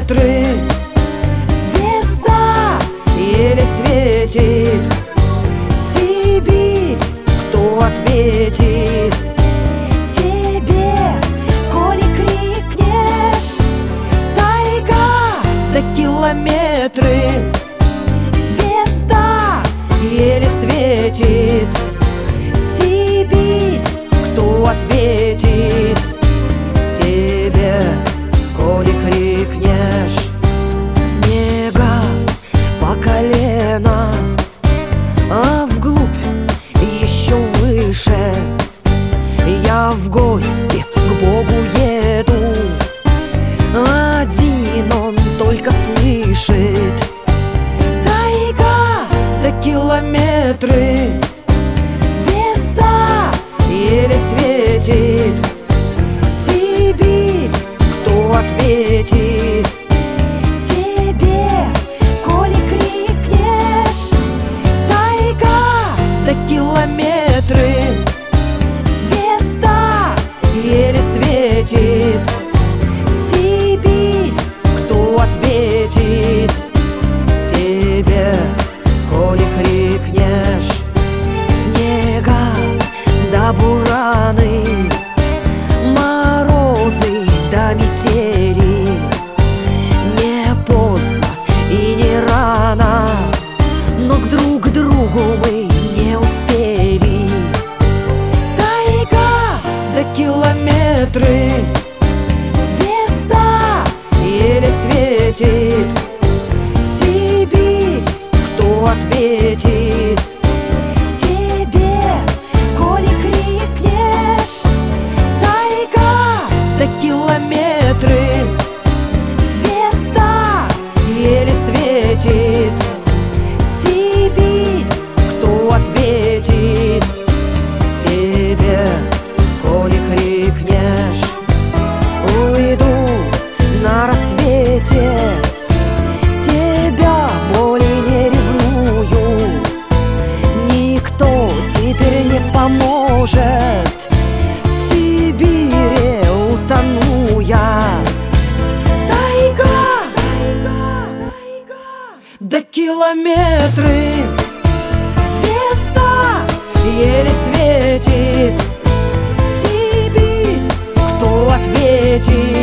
километры. Звезда еле светит. Сибирь, кто ответит тебе, коли крикнешь? Тайга до километры. Звезда еле светит. Сибирь, кто ответит тебе, коли крикнешь? Снега по колено, а вглубь еще выше. Я в гости к Богу еду, один он только слышит. Тайга до километры. Звезда еле светит. Сибирь, кто ответит тебе, коли крикнешь? Тайга до километры. Звезда еле светит. Сибирь, кто ответит тебе, коли крикнешь? Снега до бураны, морозы до метели. Не поздно и не рано, но друг к другу мы не успели. Тайга до километры. Звезда еле светит. Сибирь, кто ответит тебе, коли крикнешь? Тайга до километры. Звезда еле светит. Сибирь, кто ответит тебе, коли крикнешь? Уйду на рассвете, тебя более не ревную. Никто теперь не поможет, в Сибири утону я. Тайга, тайга, тайга до километры. Звезда еле светит. Сибирь, кто ответит